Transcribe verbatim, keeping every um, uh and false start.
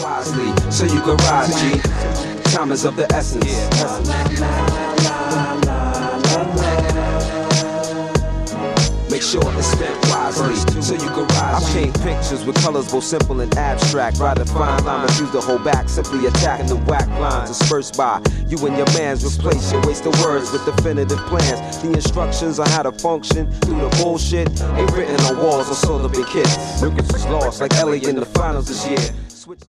wisely so you can ride, G. Time is of the essence. Make sure it's spent wisely so you can ride. I paint pictures with colors both simple and abstract. Ride a fine line, refuse to hold back. Simply attacking the whack lines dispersed by you and your mans. Replace your waste of words with definitive plans. The instructions on how to function through the bullshit ain't written on walls or sold up in kits. Lucas is lost like Ellie in the finals this year.